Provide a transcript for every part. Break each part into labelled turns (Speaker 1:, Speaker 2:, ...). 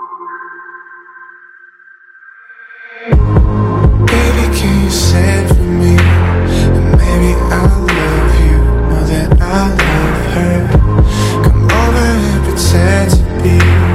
Speaker 1: Baby, can you send for me? And maybe I'll love you more than I love her. Come over and pretend to be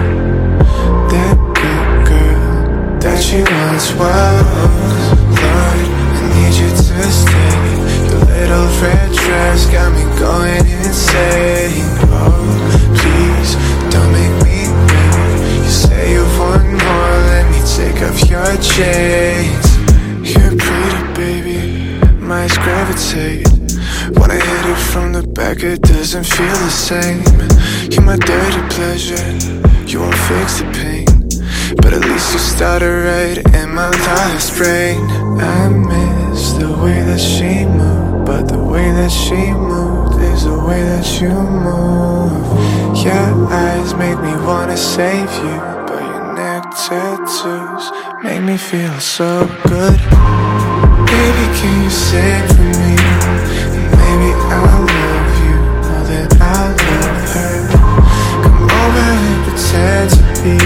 Speaker 1: that good girl that she once was. Lord, I need you to stay. Your little red dress got me going insane. Oh, please, don't make me wait. You say you want more, let me take off your chains. You're pretty, baby, my eyes gravitate. When I hit it from the back, it doesn't feel the same. You're my dirty pleasure, you won't fix the pain, but at least you started right in my last brain. I miss the way that she moved, but the way that she moved is the way that you move. Your eyes make me wanna save you, but your neck tattoos make me feel so good. Baby, can you sing for me? And maybe I'll love you more than I love her. Come over and pretend to be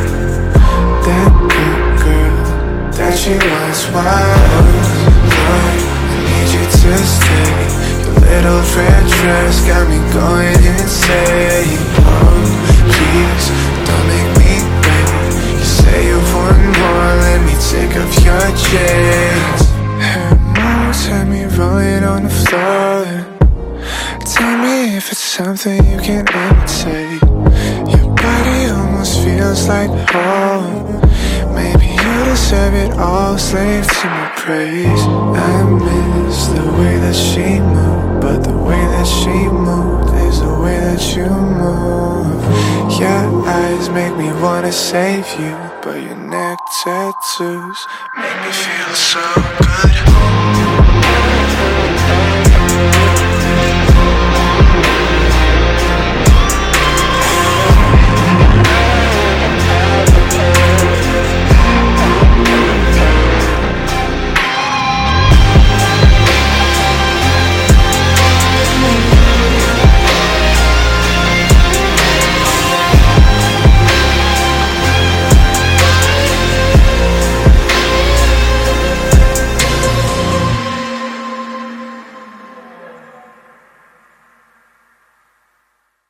Speaker 1: that good girl that she once was. Lord, I need you to stay. Your little red dress got me going insane. Oh, please, don't make me wait. You say you want more, let me take off your chains. Her moves had me rolling on the floor. Tell me if it's something you can imitate. Your body almost feels like home. Maybe you deserve it all, slave to my praise. I miss the way that she moved, but the way that she moved is the way that you move. Your eyes make me wanna save you, but your neck tattoos make me feel so good.